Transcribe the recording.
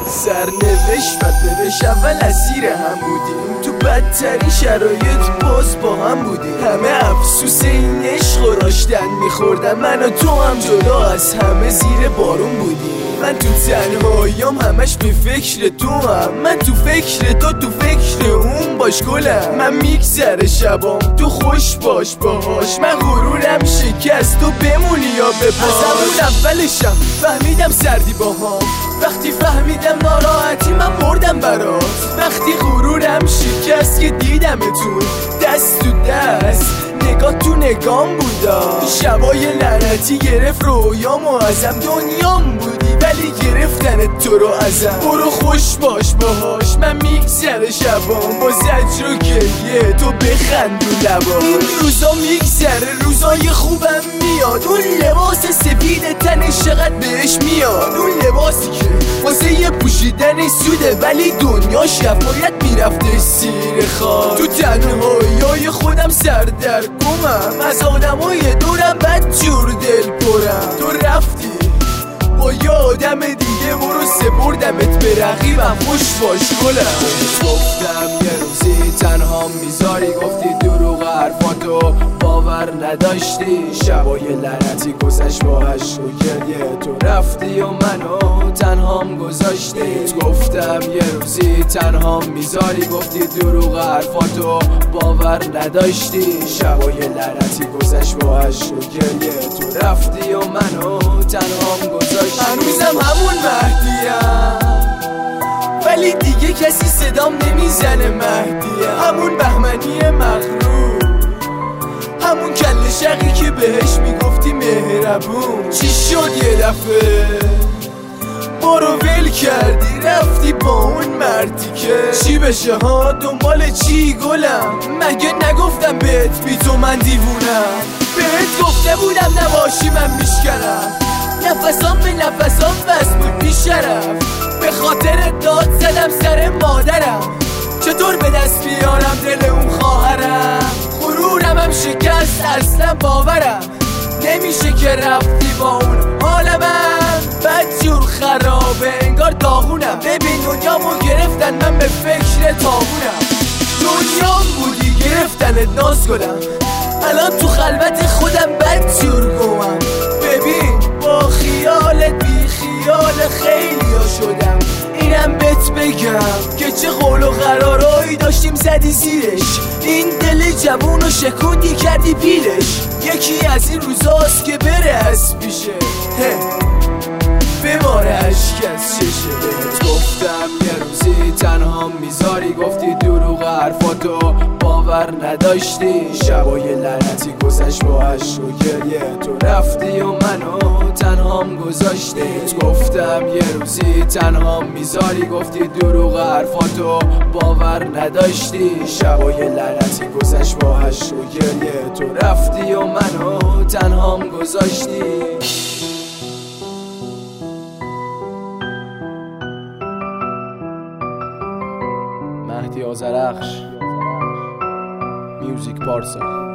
سرنوشت بدنوشت اول اسیر هم بودیم، تو بدترین شرایط باز با هم بودیم. همه افسوس این عشق و راشتن میخوردن، من و تو هم جدا از همه زیر بارون بودیم. من تو تنهاییام همش به فکر تو هم، من تو فکر تو فکر اون باش گلم. من میگذره شبام تو خوش باش باهاش، من غرورم شکست تو بمونی یا بپاش. از همون اولشم فهمیدم سردی باهام، وقتی فهمیدم ناراحتی من مردم برات. وقتی غرورم شکست که دیدمتون دست تو دست، نگاه تو نگام بودا. شبای لعنتی گرفت رویامو ازم، دنیام بودی ولی گرفتن تو رو ازم. برو خوش باش باهاش، من میگذره شبام با زجر و گریه تو بخند و لباش. این روزا میگذره روزای خوبم میاد، اون لباس سفید تنش چقدر بهش میاد. اون لباسی که واسه یه پوشیدن سوده ولی دنیاش باید میرفته سیر خاک. تو تنهایی خودم سردرگمم، از آدمای دورم بدجور دل پرم. تو رفتی با یه آدم دیگه، برو سپردمت به رقیبم خوش باش گلم. گفتم یه روزی تنها میذاری، گفتی دروغ حرفاتو باور نداشتی. شبای لعنتی گذشت با عشق و گریه، تو رفتی و منو تنهام گذاشتی. گفتم یه روزی تنها میذاری، گفتی دروغ حرفاتو باور نداشتی. شبای لعنتی گذشت با عشق و گریه، تو رفتی و منو تنهام گذاشتی. هنوزم همون مهدیم ولی دیگه کسی صدام نمیزنه مهدیم. همون بهمنی مغرور، همون کل شقی که بهش میگفتی مهربون. چی شد یه دفعه برو ول کردی رفتی با اون مردی که چی بشه ها؟ دنبال چی گلم؟ مگه نگفتم بهت بی تو من دیوونم؟ بهت گفته بودم نباشی من میشکنم، نفسام به نفسام بس بود بیشرف. به خاطر داد زدم سر مادرم، چطور به دست بیارم دل اون خواهرم؟ غرورم هم شکست اصلا باورم نمیشه که رفتی با اون حال من. بدجور خرابه انگار داغونم، ببین دنیامو گرفتن من به فکر تاغونم. دنیام بودی گرفتنت ناز گلم، الان تو خلوت خودم بدجور گمم. ببین با خیالت بی خیال خیلی ها شدم، اینم بهت بگم که چه قول و قرارایی داشتیم زدی زیرش. این دل جوون رو شکوندی کردی پیلش. یکی از این روزاست که بره از پیشه بباره عشق از چشه. بهت گفتم یه روزی تنها میذاری، گفتی دروغ حرفاتو باور نداشتی. شبای لعنتی گذشت با عشق و گریه، تو رفتی و منو تنهام گذاشتی. گفتم یه روزی تنها میذاری، گفتی دروغ حرفاتو باور نداشتی. شبای لعنتی گذشت با عشق و گریه، تو رفتی و منو تنهام گذاشتی. مهدی آذرخش، میوزیک پارسا.